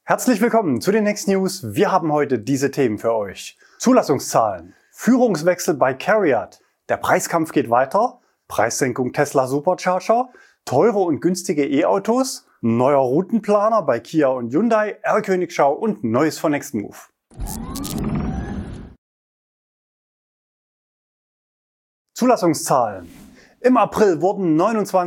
Herzlich willkommen zu den Next News. Wir haben heute diese Themen für euch. Zulassungszahlen, Führungswechsel bei CARIAD, der Preiskampf geht weiter, Preissenkung Tesla Supercharger, teure und günstige E-Autos, neuer Routenplaner bei Kia und Hyundai, R-Königschau und Neues von Nextmove. Zulassungszahlen. Im April wurden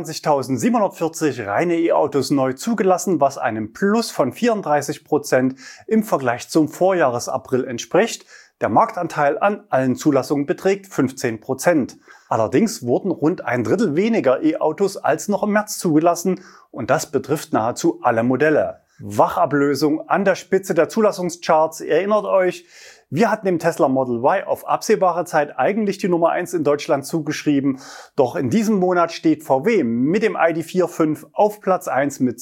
29.740 reine E-Autos neu zugelassen, was einem Plus von 34% im Vergleich zum Vorjahresapril entspricht. Der Marktanteil an allen Zulassungen beträgt 15%. Allerdings wurden rund ein Drittel weniger E-Autos als noch im März zugelassen und das betrifft nahezu alle Modelle. Wachablösung an der Spitze der Zulassungscharts, ihr erinnert euch, wir hatten dem Tesla Model Y auf absehbare Zeit eigentlich die Nummer 1 in Deutschland zugeschrieben, doch in diesem Monat steht VW mit dem ID.4.5 auf Platz 1 mit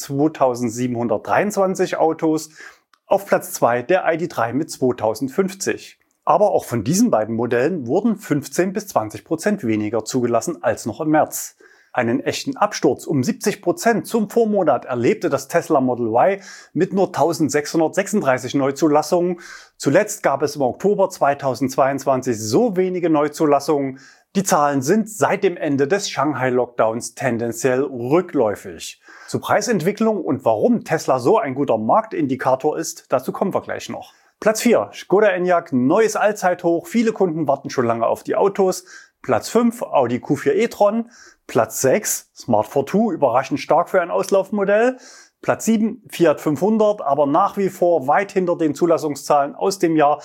2723 Autos, auf Platz 2 der ID.3 mit 2050. Aber auch von diesen beiden Modellen wurden 15 bis 20% weniger zugelassen als noch im März. Einen echten Absturz um 70% zum Vormonat erlebte das Tesla Model Y mit nur 1636 Neuzulassungen. Zuletzt gab es im Oktober 2022 so wenige Neuzulassungen. Die Zahlen sind seit dem Ende des Shanghai-Lockdowns tendenziell rückläufig. Zur Preisentwicklung und warum Tesla so ein guter Marktindikator ist, dazu kommen wir gleich noch. Platz 4, Škoda Enyaq, neues Allzeithoch, viele Kunden warten schon lange auf die Autos. Platz 5, Audi Q4 e-tron. Platz 6, Smart Fortwo, überraschend stark für ein Auslaufmodell. Platz 7, Fiat 500, aber nach wie vor weit hinter den Zulassungszahlen aus dem Jahr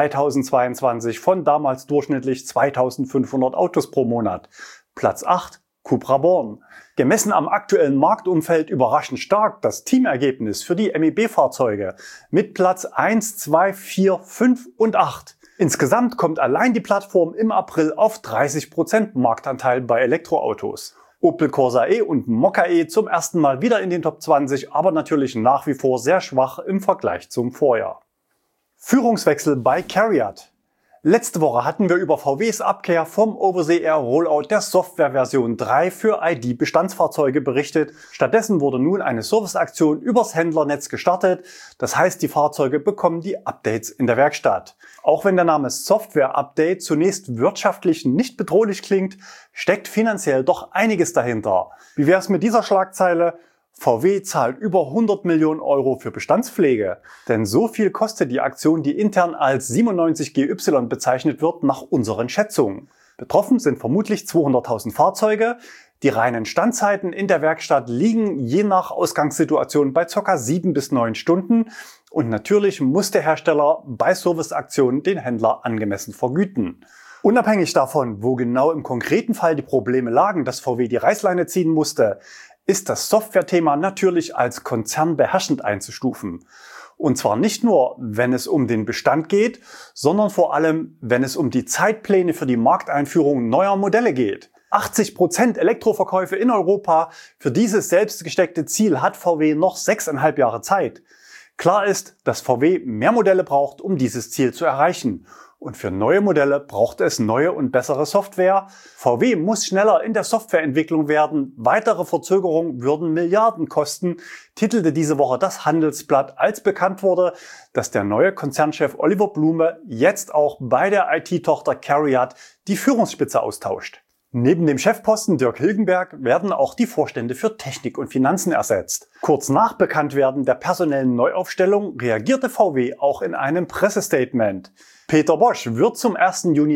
2022 von damals durchschnittlich 2500 Autos pro Monat. Platz 8, Cupra Born. Gemessen am aktuellen Marktumfeld überraschend stark das Teamergebnis für die MEB-Fahrzeuge mit Platz 1, 2, 4, 5 und 8. Insgesamt kommt allein die Plattform im April auf 30% Marktanteil bei Elektroautos. Opel Corsa E und Mokka E zum ersten Mal wieder in den Top 20, aber natürlich nach wie vor sehr schwach im Vergleich zum Vorjahr. Führungswechsel bei CARIAD. Letzte Woche hatten wir über VWs Abkehr vom Over-the-Air Rollout der Softwareversion 3 für ID-Bestandsfahrzeuge berichtet. Stattdessen wurde nun eine Serviceaktion übers Händlernetz gestartet. Das heißt, die Fahrzeuge bekommen die Updates in der Werkstatt. Auch wenn der Name Software Update zunächst wirtschaftlich nicht bedrohlich klingt, steckt finanziell doch einiges dahinter. Wie wäre es mit dieser Schlagzeile? VW zahlt über 100 Millionen Euro für Bestandspflege. Denn so viel kostet die Aktion, die intern als 97GY bezeichnet wird, nach unseren Schätzungen. Betroffen sind vermutlich 200.000 Fahrzeuge. Die reinen Standzeiten in der Werkstatt liegen je nach Ausgangssituation bei ca. 7 bis 9 Stunden. Und natürlich muss der Hersteller bei Serviceaktionen den Händler angemessen vergüten. Unabhängig davon, wo genau im konkreten Fall die Probleme lagen, dass VW die Reißleine ziehen musste, ist das Software-Thema natürlich als Konzern beherrschend einzustufen. Und zwar nicht nur, wenn es um den Bestand geht, sondern vor allem, wenn es um die Zeitpläne für die Markteinführung neuer Modelle geht. 80% Elektroverkäufe in Europa, für dieses selbst gesteckte Ziel hat VW noch 6,5 Jahre Zeit. Klar ist, dass VW mehr Modelle braucht, um dieses Ziel zu erreichen. Und für neue Modelle braucht es neue und bessere Software. VW muss schneller in der Softwareentwicklung werden. Weitere Verzögerungen würden Milliarden kosten, titelte diese Woche das Handelsblatt, als bekannt wurde, dass der neue Konzernchef Oliver Blume jetzt auch bei der IT-Tochter CARIAD die Führungsspitze austauscht. Neben dem Chefposten Dirk Hilgenberg werden auch die Vorstände für Technik und Finanzen ersetzt. Kurz nach Bekanntwerden der personellen Neuaufstellung reagierte VW auch in einem Pressestatement. Peter Bosch wird zum 1. Juni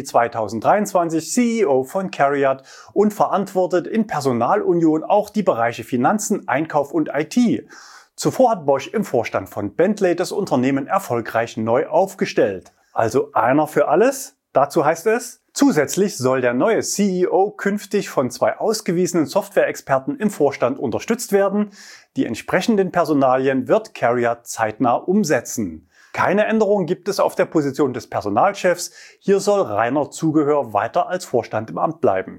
2023 CEO von CARIAD und verantwortet in Personalunion auch die Bereiche Finanzen, Einkauf und IT. Zuvor hat Bosch im Vorstand von Bentley das Unternehmen erfolgreich neu aufgestellt. Also einer für alles? Dazu heißt es: Zusätzlich soll der neue CEO künftig von 2 ausgewiesenen Software-Experten im Vorstand unterstützt werden. Die entsprechenden Personalien wird CARIAD zeitnah umsetzen. Keine Änderung gibt es auf der Position des Personalchefs. Hier soll Rainer Zugehör weiter als Vorstand im Amt bleiben.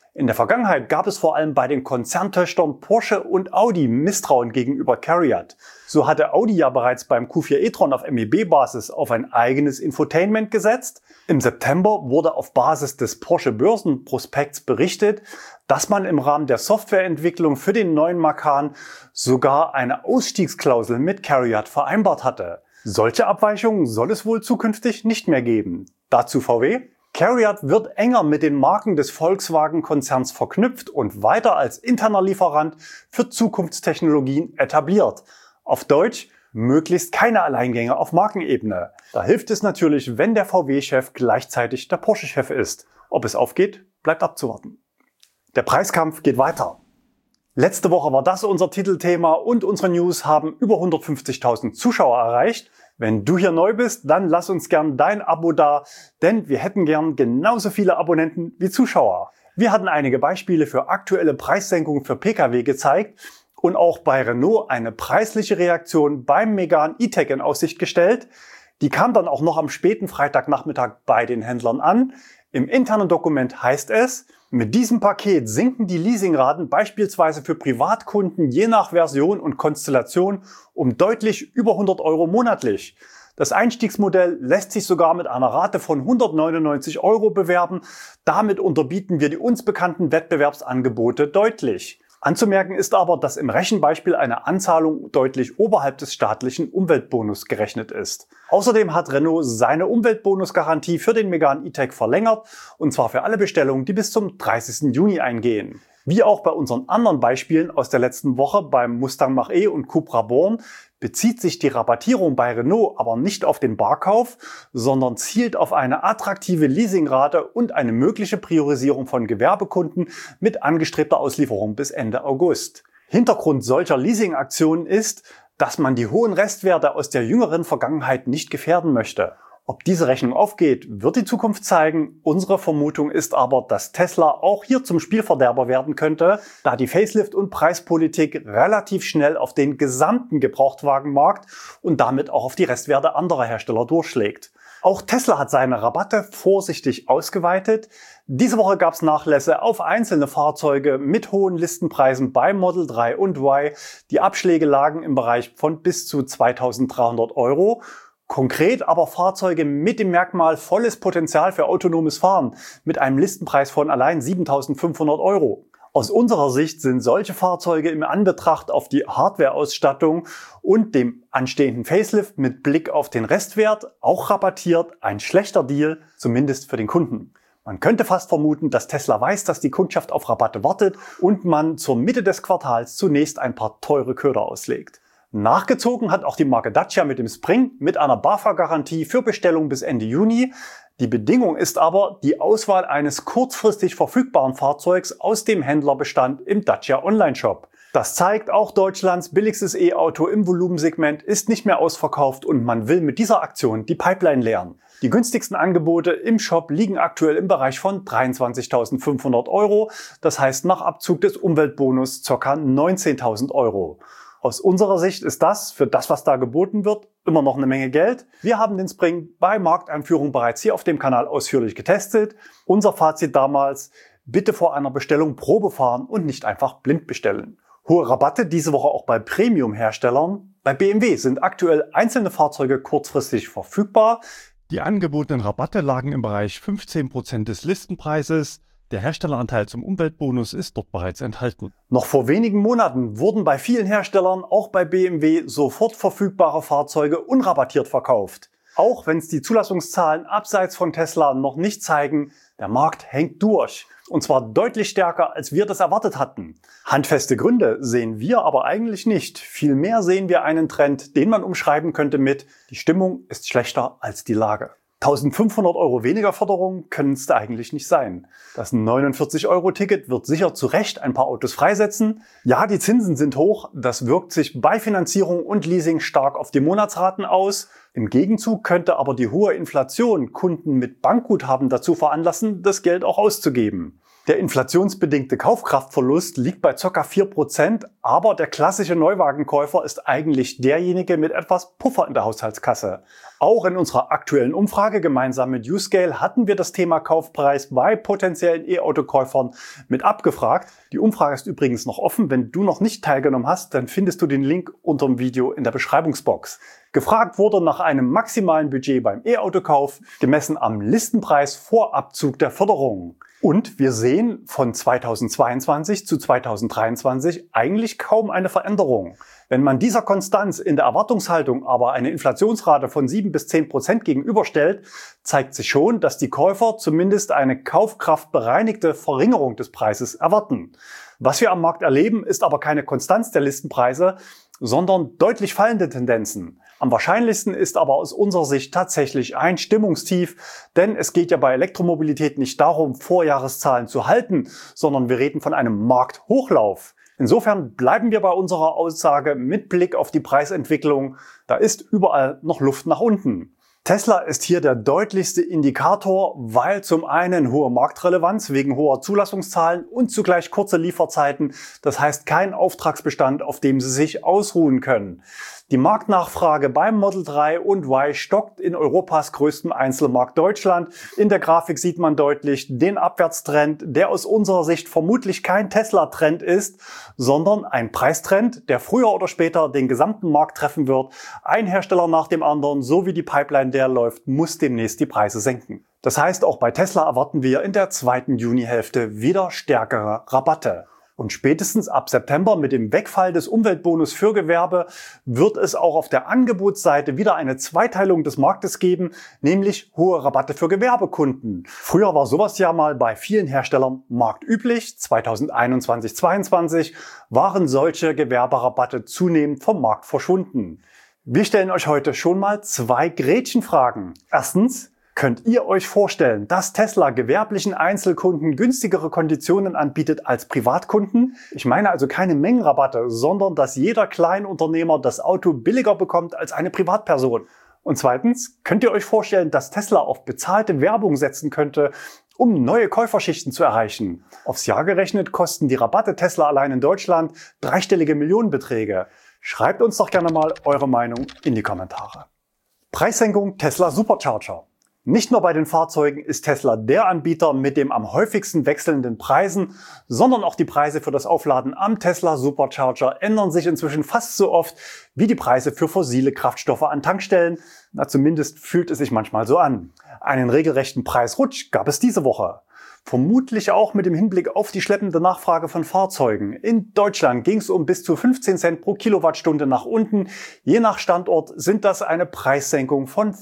In der Vergangenheit gab es vor allem bei den Konzerntöchtern Porsche und Audi Misstrauen gegenüber CARIAD. So hatte Audi ja bereits beim Q4 e-tron auf MEB-Basis auf ein eigenes Infotainment gesetzt. Im September wurde auf Basis des Porsche Börsenprospekts berichtet, dass man im Rahmen der Softwareentwicklung für den neuen Macan sogar eine Ausstiegsklausel mit CARIAD vereinbart hatte. Solche Abweichungen soll es wohl zukünftig nicht mehr geben. Dazu VW. CARIAD wird enger mit den Marken des Volkswagen-Konzerns verknüpft und weiter als interner Lieferant für Zukunftstechnologien etabliert. Auf Deutsch, möglichst keine Alleingänge auf Markenebene. Da hilft es natürlich, wenn der VW-Chef gleichzeitig der Porsche-Chef ist. Ob es aufgeht, bleibt abzuwarten. Der Preiskampf geht weiter. Letzte Woche war das unser Titelthema und unsere News haben über 150.000 Zuschauer erreicht. Wenn du hier neu bist, dann lass uns gern dein Abo da, denn wir hätten gern genauso viele Abonnenten wie Zuschauer. Wir hatten einige Beispiele für aktuelle Preissenkungen für Pkw gezeigt und auch bei Renault eine preisliche Reaktion beim Megane E-Tech in Aussicht gestellt. Die kam dann auch noch am späten Freitagnachmittag bei den Händlern an. Im internen Dokument heißt es, mit diesem Paket sinken die Leasingraten beispielsweise für Privatkunden je nach Version und Konstellation um deutlich über 100 € monatlich. Das Einstiegsmodell lässt sich sogar mit einer Rate von 199 € bewerben. Damit unterbieten wir die uns bekannten Wettbewerbsangebote deutlich. Anzumerken ist aber, dass im Rechenbeispiel eine Anzahlung deutlich oberhalb des staatlichen Umweltbonus gerechnet ist. Außerdem hat Renault seine Umweltbonusgarantie für den Megane E-Tech verlängert, und zwar für alle Bestellungen, die bis zum 30. Juni eingehen. Wie auch bei unseren anderen Beispielen aus der letzten Woche beim Mustang Mach-E und Cupra Born bezieht sich die Rabattierung bei Renault aber nicht auf den Barkauf, sondern zielt auf eine attraktive Leasingrate und eine mögliche Priorisierung von Gewerbekunden mit angestrebter Auslieferung bis Ende August. Hintergrund solcher Leasingaktionen ist, dass man die hohen Restwerte aus der jüngeren Vergangenheit nicht gefährden möchte. Ob diese Rechnung aufgeht, wird die Zukunft zeigen. Unsere Vermutung ist aber, dass Tesla auch hier zum Spielverderber werden könnte, da die Facelift- und Preispolitik relativ schnell auf den gesamten Gebrauchtwagenmarkt und damit auch auf die Restwerte anderer Hersteller durchschlägt. Auch Tesla hat seine Rabatte vorsichtig ausgeweitet. Diese Woche gab es Nachlässe auf einzelne Fahrzeuge mit hohen Listenpreisen bei Model 3 und Y. Die Abschläge lagen im Bereich von bis zu 2.300 €. Konkret aber Fahrzeuge mit dem Merkmal volles Potenzial für autonomes Fahren mit einem Listenpreis von allein 7.500 €. Aus unserer Sicht sind solche Fahrzeuge im Anbetracht auf die Hardware-Ausstattung und dem anstehenden Facelift mit Blick auf den Restwert auch rabattiert ein schlechter Deal, zumindest für den Kunden. Man könnte fast vermuten, dass Tesla weiß, dass die Kundschaft auf Rabatte wartet und man zur Mitte des Quartals zunächst ein paar teure Köder auslegt. Nachgezogen hat auch die Marke Dacia mit dem Spring mit einer BAFA-Garantie für Bestellung bis Ende Juni. Die Bedingung ist aber die Auswahl eines kurzfristig verfügbaren Fahrzeugs aus dem Händlerbestand im Dacia Online-Shop. Das zeigt, auch Deutschlands billigstes E-Auto im Volumensegment ist nicht mehr ausverkauft und man will mit dieser Aktion die Pipeline leeren. Die günstigsten Angebote im Shop liegen aktuell im Bereich von 23.500 €, das heißt nach Abzug des Umweltbonus ca. 19.000 €. Aus unserer Sicht ist das, für das was da geboten wird, immer noch eine Menge Geld. Wir haben den Spring bei Markteinführung bereits hier auf dem Kanal ausführlich getestet. Unser Fazit damals, bitte vor einer Bestellung Probe fahren und nicht einfach blind bestellen. Hohe Rabatte diese Woche auch bei Premium-Herstellern. Bei BMW sind aktuell einzelne Fahrzeuge kurzfristig verfügbar. Die angebotenen Rabatte lagen im Bereich 15% des Listenpreises. Der Herstelleranteil zum Umweltbonus ist dort bereits enthalten. Noch vor wenigen Monaten wurden bei vielen Herstellern, auch bei BMW, sofort verfügbare Fahrzeuge unrabattiert verkauft. Auch wenn es die Zulassungszahlen abseits von Tesla noch nicht zeigen, der Markt hängt durch. Und zwar deutlich stärker, als wir das erwartet hatten. Handfeste Gründe sehen wir aber eigentlich nicht. Vielmehr sehen wir einen Trend, den man umschreiben könnte mit: Die Stimmung ist schlechter als die Lage. 1.500 € weniger Förderung können es da eigentlich nicht sein. Das 49-€-Ticket wird sicher zu Recht ein paar Autos freisetzen. Ja, die Zinsen sind hoch, das wirkt sich bei Finanzierung und Leasing stark auf die Monatsraten aus. Im Gegenzug könnte aber die hohe Inflation Kunden mit Bankguthaben dazu veranlassen, das Geld auch auszugeben. Der inflationsbedingte Kaufkraftverlust liegt bei ca. 4%, aber der klassische Neuwagenkäufer ist eigentlich derjenige mit etwas Puffer in der Haushaltskasse. Auch in unserer aktuellen Umfrage gemeinsam mit Uscale hatten wir das Thema Kaufpreis bei potenziellen E-Auto-Käufern mit abgefragt. Die Umfrage ist übrigens noch offen. Wenn du noch nicht teilgenommen hast, dann findest du den Link unter dem Video in der Beschreibungsbox. Gefragt wurde nach einem maximalen Budget beim E-Autokauf, gemessen am Listenpreis vor Abzug der Förderung. Und wir sehen von 2022 zu 2023 eigentlich kaum eine Veränderung. Wenn man dieser Konstanz in der Erwartungshaltung aber eine Inflationsrate von 7 bis 10% gegenüberstellt, zeigt sich schon, dass die Käufer zumindest eine kaufkraftbereinigte Verringerung des Preises erwarten. Was wir am Markt erleben, ist aber keine Konstanz der Listenpreise, sondern deutlich fallende Tendenzen. Am wahrscheinlichsten ist aber aus unserer Sicht tatsächlich ein Stimmungstief, denn es geht ja bei Elektromobilität nicht darum, Vorjahreszahlen zu halten, sondern wir reden von einem Markthochlauf. Insofern bleiben wir bei unserer Aussage mit Blick auf die Preisentwicklung, da ist überall noch Luft nach unten. Tesla ist hier der deutlichste Indikator, weil zum einen hohe Marktrelevanz wegen hoher Zulassungszahlen und zugleich kurze Lieferzeiten, das heißt kein Auftragsbestand, auf dem sie sich ausruhen können. Die Marktnachfrage beim Model 3 und Y stockt in Europas größtem Einzelmarkt Deutschland. In der Grafik sieht man deutlich den Abwärtstrend, der aus unserer Sicht vermutlich kein Tesla-Trend ist, sondern ein Preistrend, der früher oder später den gesamten Markt treffen wird. Ein Hersteller nach dem anderen, so wie die Pipeline der läuft, muss demnächst die Preise senken. Das heißt, auch bei Tesla erwarten wir in der zweiten Junihälfte wieder stärkere Rabatte. Und spätestens ab September mit dem Wegfall des Umweltbonus für Gewerbe wird es auch auf der Angebotsseite wieder eine Zweiteilung des Marktes geben, nämlich hohe Rabatte für Gewerbekunden. Früher war sowas ja mal bei vielen Herstellern marktüblich. 2021-22 waren solche Gewerberabatte zunehmend vom Markt verschwunden. Wir stellen euch heute schon mal 2 Gretchenfragen. Erstens: Könnt ihr euch vorstellen, dass Tesla gewerblichen Einzelkunden günstigere Konditionen anbietet als Privatkunden? Ich meine also keine Mengenrabatte, sondern dass jeder Kleinunternehmer das Auto billiger bekommt als eine Privatperson. Und zweitens, könnt ihr euch vorstellen, dass Tesla auf bezahlte Werbung setzen könnte, um neue Käuferschichten zu erreichen? Aufs Jahr gerechnet kosten die Rabatte Tesla allein in Deutschland dreistellige Millionenbeträge. Schreibt uns doch gerne mal eure Meinung in die Kommentare. Preissenkung Tesla Supercharger. Nicht nur bei den Fahrzeugen ist Tesla der Anbieter mit dem am häufigsten wechselnden Preisen, sondern auch die Preise für das Aufladen am Tesla Supercharger ändern sich inzwischen fast so oft wie die Preise für fossile Kraftstoffe an Tankstellen. Na, zumindest fühlt es sich manchmal so an. Einen regelrechten Preisrutsch gab es diese Woche. Vermutlich auch mit dem Hinblick auf die schleppende Nachfrage von Fahrzeugen. In Deutschland ging es um bis zu 15 Cent pro Kilowattstunde nach unten. Je nach Standort sind das eine Preissenkung von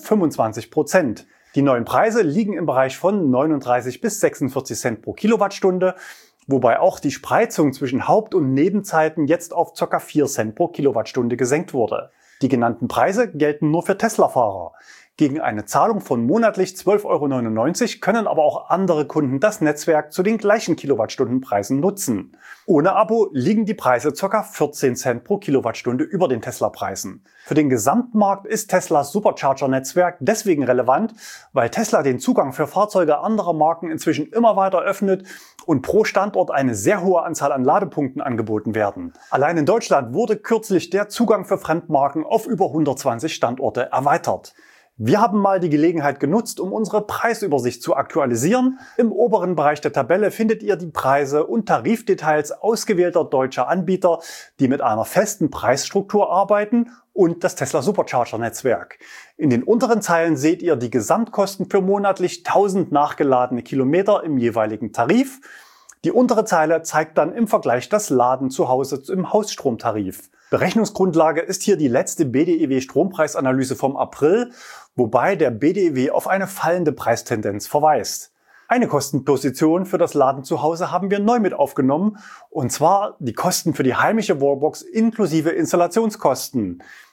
25%. Die neuen Preise liegen im Bereich von 39 bis 46 Cent pro Kilowattstunde, wobei auch die Spreizung zwischen Haupt- und Nebenzeiten jetzt auf ca. 4 Cent pro Kilowattstunde gesenkt wurde. Die genannten Preise gelten nur für Tesla-Fahrer. Gegen eine Zahlung von monatlich 12,99 € können aber auch andere Kunden das Netzwerk zu den gleichen Kilowattstundenpreisen nutzen. Ohne Abo liegen die Preise ca. 14 Cent pro Kilowattstunde über den Tesla-Preisen. Für den Gesamtmarkt ist Teslas Supercharger-Netzwerk deswegen relevant, weil Tesla den Zugang für Fahrzeuge anderer Marken inzwischen immer weiter öffnet und pro Standort eine sehr hohe Anzahl an Ladepunkten angeboten werden. Allein in Deutschland wurde kürzlich der Zugang für Fremdmarken auf über 120 Standorte erweitert. Wir haben mal die Gelegenheit genutzt, um unsere Preisübersicht zu aktualisieren. Im oberen Bereich der Tabelle findet ihr die Preise und Tarifdetails ausgewählter deutscher Anbieter, die mit einer festen Preisstruktur arbeiten, und das Tesla Supercharger Netzwerk. In den unteren Zeilen seht ihr die Gesamtkosten für monatlich 1000 nachgeladene Kilometer im jeweiligen Tarif. Die untere Zeile zeigt dann im Vergleich das Laden zu Hause im Hausstromtarif. Berechnungsgrundlage ist hier die letzte BDEW Strompreisanalyse vom April, wobei der BDEW auf eine fallende Preistendenz verweist. Eine Kostenposition für das Laden zu Hause haben wir neu mit aufgenommen, und zwar die Kosten für die heimische Wallbox inklusive Installationskosten.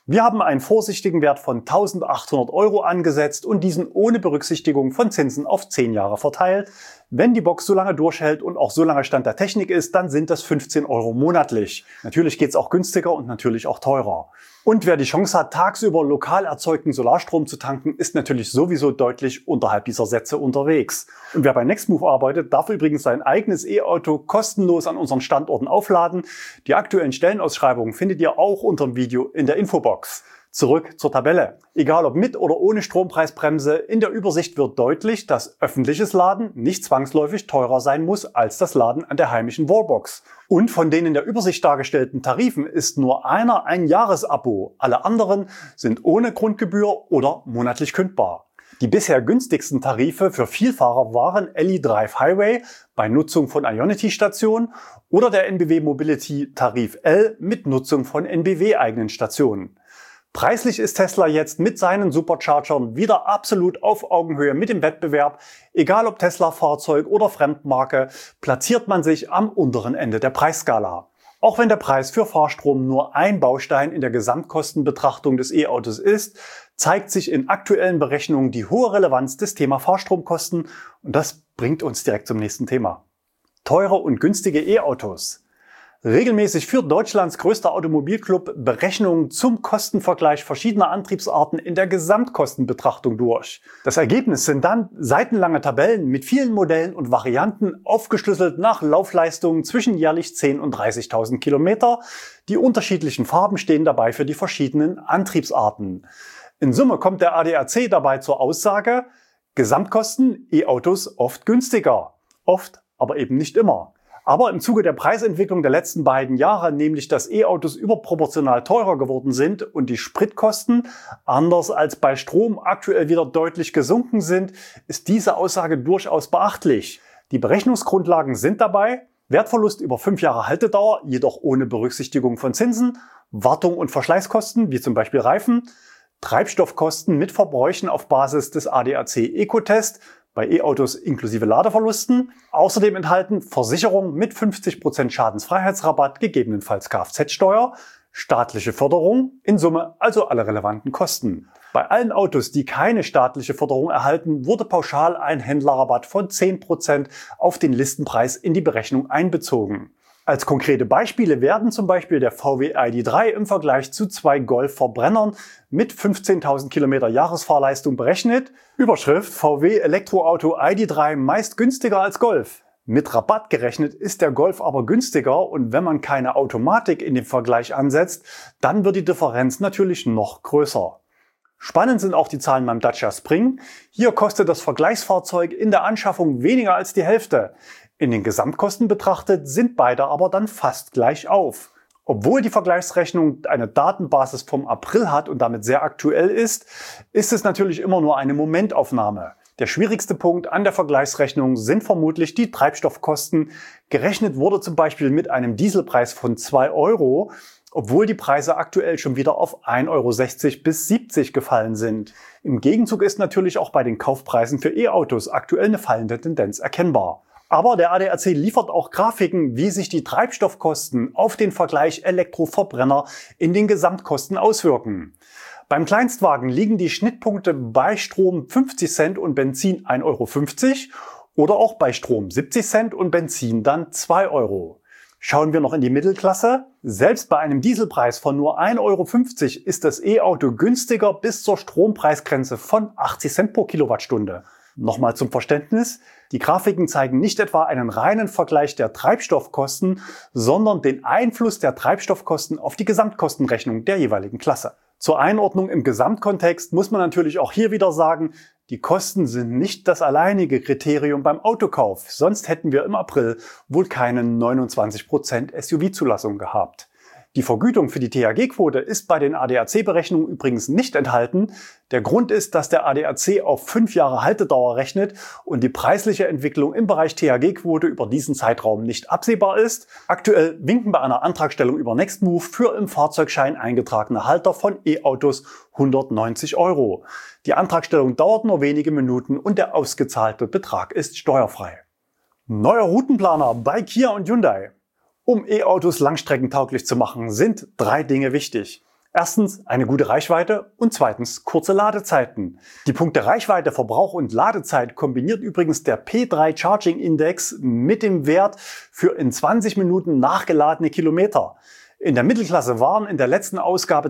Wir haben einen vorsichtigen Wert von 1.800 € angesetzt und diesen ohne Berücksichtigung von Zinsen auf 10 Jahre verteilt. Wenn die Box so lange durchhält und auch so lange Stand der Technik ist, dann sind das 15 € monatlich. Natürlich geht's auch günstiger und natürlich auch teurer. Und wer die Chance hat, tagsüber lokal erzeugten Solarstrom zu tanken, ist natürlich sowieso deutlich unterhalb dieser Sätze unterwegs. Und wer bei Nextmove arbeitet, darf übrigens sein eigenes E-Auto kostenlos an unseren Standorten aufladen. Die aktuellen Stellenausschreibungen findet ihr auch unter dem Video in der Infobox. Zurück zur Tabelle. Egal ob mit oder ohne Strompreisbremse, in der Übersicht wird deutlich, dass öffentliches Laden nicht zwangsläufig teurer sein muss als das Laden an der heimischen Wallbox. Und von den in der Übersicht dargestellten Tarifen ist nur einer ein Jahresabo. Alle anderen sind ohne Grundgebühr oder monatlich kündbar. Die bisher günstigsten Tarife für Vielfahrer waren Elli Drive Highway bei Nutzung von Ionity-Stationen oder der NBW Mobility Tarif L mit Nutzung von NBW-eigenen Stationen. Preislich ist Tesla jetzt mit seinen Superchargern wieder absolut auf Augenhöhe mit dem Wettbewerb. Egal ob Tesla-Fahrzeug oder Fremdmarke, platziert man sich am unteren Ende der Preisskala. Auch wenn der Preis für Fahrstrom nur ein Baustein in der Gesamtkostenbetrachtung des E-Autos ist, zeigt sich in aktuellen Berechnungen die hohe Relevanz des Thema Fahrstromkosten und das bringt uns direkt zum nächsten Thema. Teure und günstige E-Autos. Regelmäßig führt Deutschlands größter Automobilclub Berechnungen zum Kostenvergleich verschiedener Antriebsarten in der Gesamtkostenbetrachtung durch. Das Ergebnis sind dann seitenlange Tabellen mit vielen Modellen und Varianten, aufgeschlüsselt nach Laufleistungen zwischen jährlich 10.000 und 30.000 Kilometer. Die unterschiedlichen Farben stehen dabei für die verschiedenen Antriebsarten. In Summe kommt der ADAC dabei zur Aussage, Gesamtkosten E-Autos oft günstiger. Oft, aber eben nicht immer. Aber im Zuge der Preisentwicklung der letzten beiden Jahre, nämlich dass E-Autos überproportional teurer geworden sind und die Spritkosten, anders als bei Strom, aktuell wieder deutlich gesunken sind, ist diese Aussage durchaus beachtlich. Die Berechnungsgrundlagen sind dabei: Wertverlust über 5 Jahre Haltedauer, jedoch ohne Berücksichtigung von Zinsen, Wartung und Verschleißkosten, wie zum Beispiel Reifen, Treibstoffkosten mit Verbräuchen auf Basis des ADAC Ecotest, bei E-Autos inklusive Ladeverlusten. Außerdem enthalten Versicherung mit 50% Schadensfreiheitsrabatt, gegebenenfalls Kfz-Steuer, staatliche Förderung, in Summe also alle relevanten Kosten. Bei allen Autos, die keine staatliche Förderung erhalten, wurde pauschal ein Händlerrabatt von 10% auf den Listenpreis in die Berechnung einbezogen. Als konkrete Beispiele werden zum Beispiel der VW ID.3 im Vergleich zu 2 Golf-Verbrennern mit 15.000 Kilometer Jahresfahrleistung berechnet. Überschrift: VW Elektroauto ID.3 meist günstiger als Golf. Mit Rabatt gerechnet ist der Golf aber günstiger und wenn man keine Automatik in den Vergleich ansetzt, dann wird die Differenz natürlich noch größer. Spannend sind auch die Zahlen beim Dacia Spring. Hier kostet das Vergleichsfahrzeug in der Anschaffung weniger als die Hälfte. In den Gesamtkosten betrachtet sind beide aber dann fast gleich auf. Obwohl die Vergleichsrechnung eine Datenbasis vom April hat und damit sehr aktuell ist, ist es natürlich immer nur eine Momentaufnahme. Der schwierigste Punkt an der Vergleichsrechnung sind vermutlich die Treibstoffkosten. Gerechnet wurde zum Beispiel mit einem Dieselpreis von 2 €, obwohl die Preise aktuell schon wieder auf 1,60 € bis 70 gefallen sind. Im Gegenzug ist natürlich auch bei den Kaufpreisen für E-Autos aktuell eine fallende Tendenz erkennbar. Aber der ADAC liefert auch Grafiken, wie sich die Treibstoffkosten auf den Vergleich Elektroverbrenner in den Gesamtkosten auswirken. Beim Kleinstwagen liegen die Schnittpunkte bei Strom 50 Cent und Benzin 1,50 € oder auch bei Strom 70 Cent und Benzin dann 2 €. Schauen wir noch in die Mittelklasse. Selbst bei einem Dieselpreis von nur 1,50 € ist das E-Auto günstiger bis zur Strompreisgrenze von 80 Cent pro Kilowattstunde. Nochmal zum Verständnis: Die Grafiken zeigen nicht etwa einen reinen Vergleich der Treibstoffkosten, sondern den Einfluss der Treibstoffkosten auf die Gesamtkostenrechnung der jeweiligen Klasse. Zur Einordnung im Gesamtkontext muss man natürlich auch hier wieder sagen, die Kosten sind nicht das alleinige Kriterium beim Autokauf, sonst hätten wir im April wohl keine 29% SUV-Zulassung gehabt. Die Vergütung für die THG-Quote ist bei den ADAC-Berechnungen übrigens nicht enthalten. Der Grund ist, dass der ADAC auf 5 Jahre Haltedauer rechnet und die preisliche Entwicklung im Bereich THG-Quote über diesen Zeitraum nicht absehbar ist. Aktuell winken bei einer Antragstellung über Nextmove für im Fahrzeugschein eingetragene Halter von E-Autos 190 €. Die Antragstellung dauert nur wenige Minuten und der ausgezahlte Betrag ist steuerfrei. Neuer Routenplaner bei Kia und Hyundai. Um E-Autos langstreckentauglich zu machen, sind 3 Dinge wichtig. Erstens eine gute Reichweite und zweitens kurze Ladezeiten. Die Punkte Reichweite, Verbrauch und Ladezeit kombiniert übrigens der P3 Charging Index mit dem Wert für in 20 Minuten nachgeladene Kilometer. In der Mittelklasse waren in der letzten Ausgabe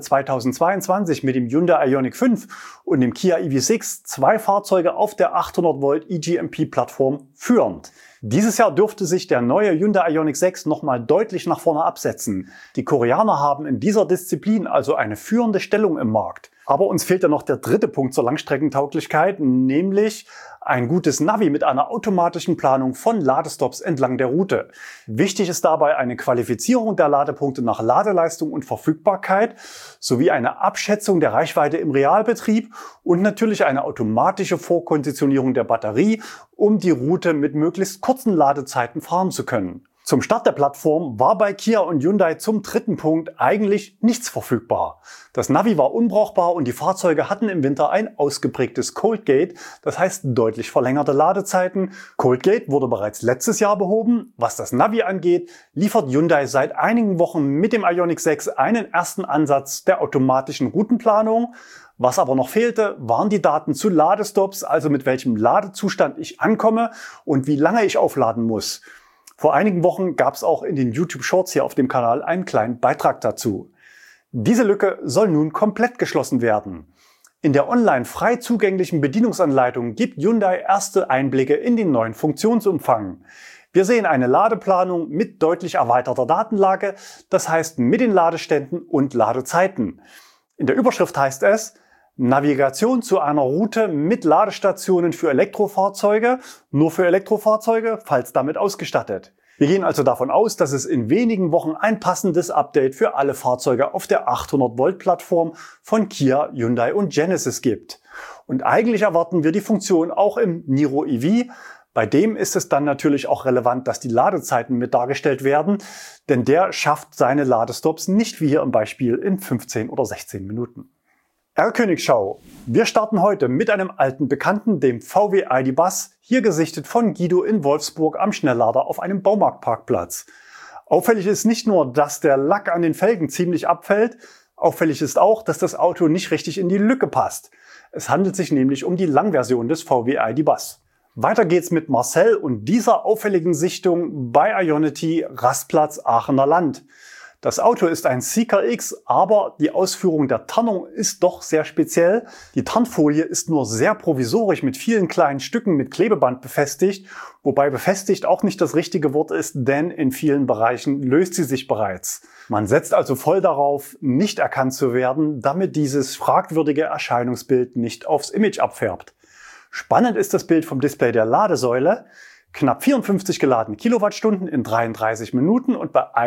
2022 mit dem Hyundai Ioniq 5 und dem Kia EV6 2 Fahrzeuge auf der 800 Volt eGMP-Plattform führend. Dieses Jahr dürfte sich der neue Hyundai Ioniq 6 nochmal deutlich nach vorne absetzen. Die Koreaner haben in dieser Disziplin also eine führende Stellung im Markt. Aber uns fehlt ja noch der dritte Punkt zur Langstreckentauglichkeit, nämlich ein gutes Navi mit einer automatischen Planung von Ladestops entlang der Route. Wichtig ist dabei eine Qualifizierung der Ladepunkte nach Ladeleistung und Verfügbarkeit sowie eine Abschätzung der Reichweite im Realbetrieb und natürlich eine automatische Vorkonditionierung der Batterie, um die Route mit möglichst kurzen Ladezeiten fahren zu können. Zum Start der Plattform war bei Kia und Hyundai zum dritten Punkt eigentlich nichts verfügbar. Das Navi war unbrauchbar und die Fahrzeuge hatten im Winter ein ausgeprägtes Cold Gate, das heißt deutlich verlängerte Ladezeiten. Cold Gate wurde bereits letztes Jahr behoben. Was das Navi angeht, liefert Hyundai seit einigen Wochen mit dem Ioniq 6 einen ersten Ansatz der automatischen Routenplanung. Was aber noch fehlte, waren die Daten zu Ladestops, also mit welchem Ladezustand ich ankomme und wie lange ich aufladen muss. Vor einigen Wochen gab es auch in den YouTube Shorts hier auf dem Kanal einen kleinen Beitrag dazu. Diese Lücke soll nun komplett geschlossen werden. In der online frei zugänglichen Bedienungsanleitung gibt Hyundai erste Einblicke in den neuen Funktionsumfang. Wir sehen eine Ladeplanung mit deutlich erweiterter Datenlage, das heißt mit den Ladeständen und Ladezeiten. In der Überschrift heißt es: Navigation zu einer Route mit Ladestationen für Elektrofahrzeuge, nur für Elektrofahrzeuge, falls damit ausgestattet. Wir gehen also davon aus, dass es in wenigen Wochen ein passendes Update für alle Fahrzeuge auf der 800 Volt Plattform von Kia, Hyundai und Genesis gibt. Und eigentlich erwarten wir die Funktion auch im Niro EV. Bei dem ist es dann natürlich auch relevant, dass die Ladezeiten mit dargestellt werden, denn der schafft seine Ladestops nicht wie hier im Beispiel in 15 oder 16 Minuten. R-Königschau. Wir starten heute mit einem alten Bekannten, dem VW ID Bus, hier gesichtet von Guido in Wolfsburg am Schnelllader auf einem Baumarktparkplatz. Auffällig ist nicht nur, dass der Lack an den Felgen ziemlich abfällt, auffällig ist auch, dass das Auto nicht richtig in die Lücke passt. Es handelt sich nämlich um die Langversion des VW ID Bus. Weiter geht's mit Marcel und dieser auffälligen Sichtung bei Ionity Rastplatz Aachener Land. Das Auto ist ein Zeekr X, aber die Ausführung der Tarnung ist doch sehr speziell. Die Tarnfolie ist nur sehr provisorisch mit vielen kleinen Stücken mit Klebeband befestigt, wobei befestigt auch nicht das richtige Wort ist, denn in vielen Bereichen löst sie sich bereits. Man setzt also voll darauf, nicht erkannt zu werden, damit dieses fragwürdige Erscheinungsbild nicht aufs Image abfärbt. Spannend ist das Bild vom Display der Ladesäule. Knapp 54 geladene Kilowattstunden in 33 Minuten und bei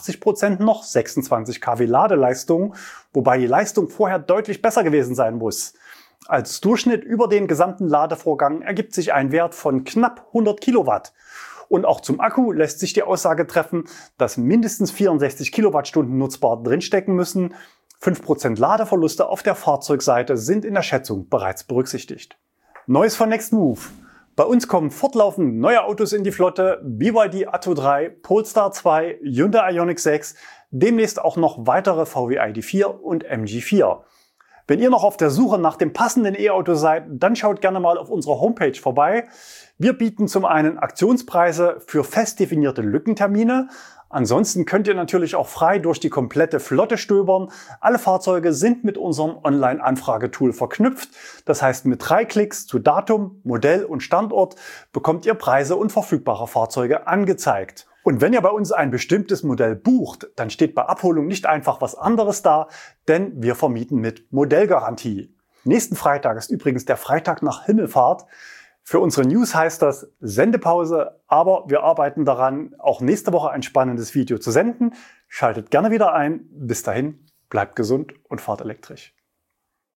81% noch 26 kW Ladeleistung, wobei die Leistung vorher deutlich besser gewesen sein muss. Als Durchschnitt über den gesamten Ladevorgang ergibt sich ein Wert von knapp 100 Kilowatt. Und auch zum Akku lässt sich die Aussage treffen, dass mindestens 64 Kilowattstunden nutzbar drinstecken müssen. 5% Ladeverluste auf der Fahrzeugseite sind in der Schätzung bereits berücksichtigt. Neues von Nextmove. Bei uns kommen fortlaufend neue Autos in die Flotte, BYD Atto 3, Polestar 2, Hyundai Ioniq 6, demnächst auch noch weitere VW ID4 und MG4. Wenn ihr noch auf der Suche nach dem passenden E-Auto seid, dann schaut gerne mal auf unserer Homepage vorbei. Wir bieten zum einen Aktionspreise für fest definierte Lückentermine. Ansonsten könnt ihr natürlich auch frei durch die komplette Flotte stöbern. Alle Fahrzeuge sind mit unserem Online-Anfragetool verknüpft. Das heißt, mit 3 Klicks zu Datum, Modell und Standort bekommt ihr Preise und verfügbare Fahrzeuge angezeigt. Und wenn ihr bei uns ein bestimmtes Modell bucht, dann steht bei Abholung nicht einfach was anderes da, denn wir vermieten mit Modellgarantie. Nächsten Freitag ist übrigens der Freitag nach Himmelfahrt. Für unsere News heißt das Sendepause, aber wir arbeiten daran, auch nächste Woche ein spannendes Video zu senden. Schaltet gerne wieder ein. Bis dahin, bleibt gesund und fahrt elektrisch.